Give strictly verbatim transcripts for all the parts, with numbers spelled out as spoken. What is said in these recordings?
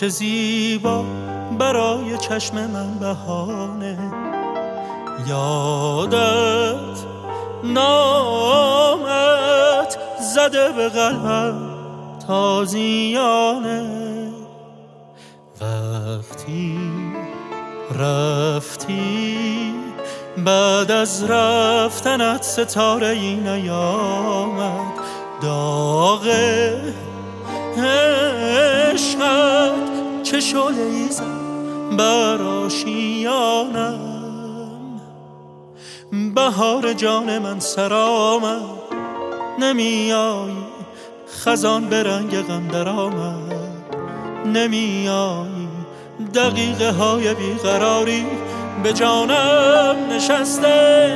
چه زیبا برای چشم من بهانه. یادت نامت زده به قلبم تازیانه. وقتی رفتی بعد از رفتنت ستاره ای نیامد. داغ عشقت چه شعله‌ای زد بر آشیانم. بهار جان من سر آمد نمیایی، خزان به رنگ غم در آمد نمیایی. دقیقه های بیقراری به جانم نشسته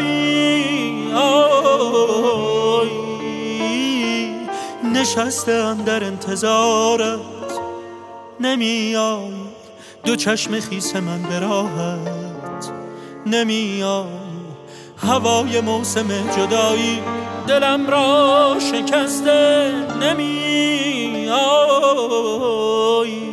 نمیایی. نشستم در انتظارت نمیایی. دو چشم خیس من به راحت نمیایی. هوای موسم جدایی دلم را شکسته نمیایی.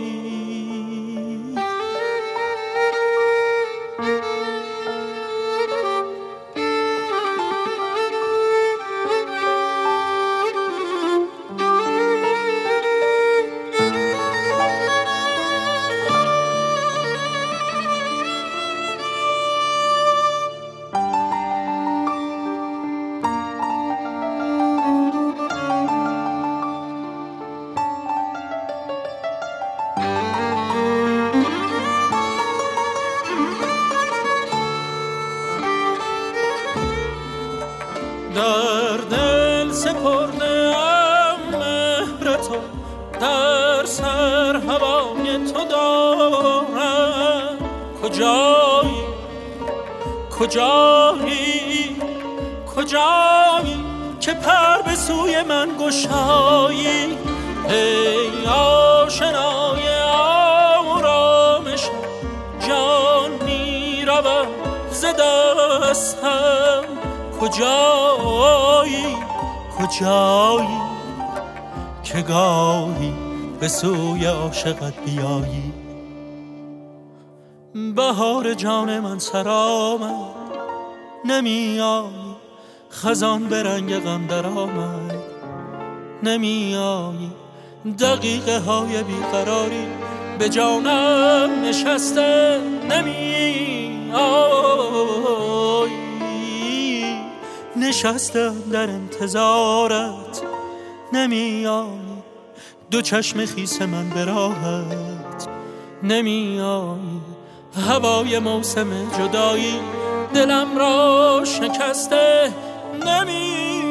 در دل سپرده ام مهر تو، در سر هوای تو دارم. کجایی کجایی کجایی که پر به سوی من گشایی. ای آشنای آرامشم جان می رود ز دستم. کجایی کجایی که گاهی به سوی عاشقت بیایی. بهار جان من سر آمد نمیایی، خزان به رنگ غم در آمد نمیایی. دقیقه های بیقراری به جانم نشسته نمیایی. نشستم در انتظارت نمیایی. دو چشم خیس من به راحت نمیایی. هوای موسم جدایی دلم را شکسته نمیایی.